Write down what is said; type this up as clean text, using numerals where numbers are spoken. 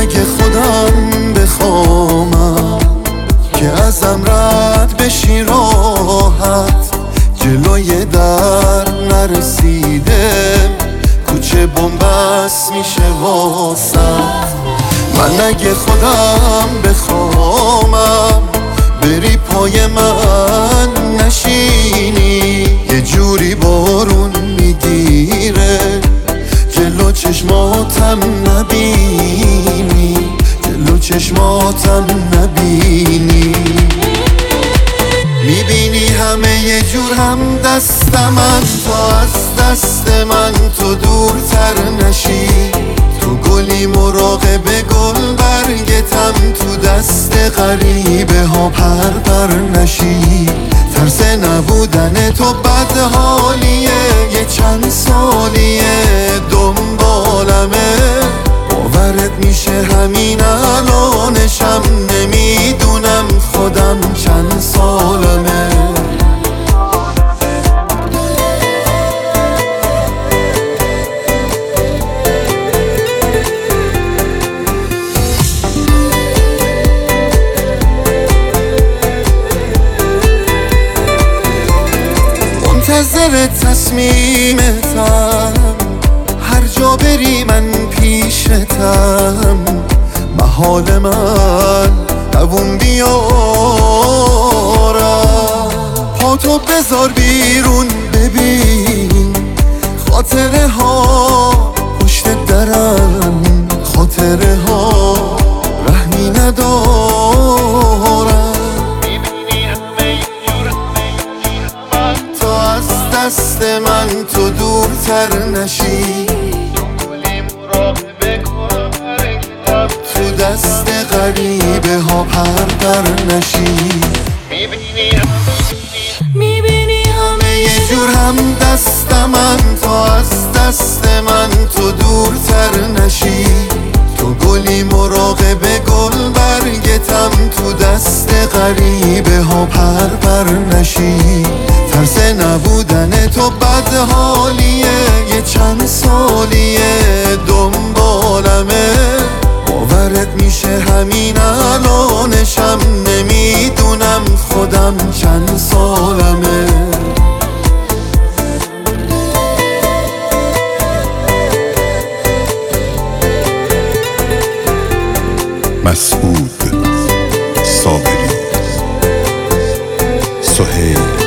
اگه خودم بخوامم که ازم رد بشی راحت، جلوی در نرسیدم کوچه بنبست میشه واسط. من اگه خودم بخوامم بری پای من نشینی، یه جوری بارون میگیره جلو چشماتم نبینی، جلو چشماتم نبینی. میبینی همه یه جور هم دستمن، تا از دست من تو دورتر نشی. تو گلی مراقب گل برگتم، تو دست غریبه ها پر نشی. ترس نبودن تو بد حالیه، یه چند سالیه دنبالمه. باورت میشه همین الانشم نمیدونم خودم چند سالمه. منتظر تصمیمتم، هر جا بری من پیشتم. محال من دووم بیارم، پاتو بذار بیرون ببین خاطره ها پشت درم، خاطره ها رحمی ندارم. تا از دست من تو دورتر نشی، تو دست غریبه ها پر نشی. میبینی همه یه جور هم دستمن، تا از دست من تو دورتر نشی. تو گلی مراقب گل برگتم، تو دست غریبه ها پر نشی. ترس نبودن تو بد حالیه، یه چند سالیه دنبالمه. باورت میشه همین الانشم نمیدونم خودم چند سالمه. مسعود صابری، سهیل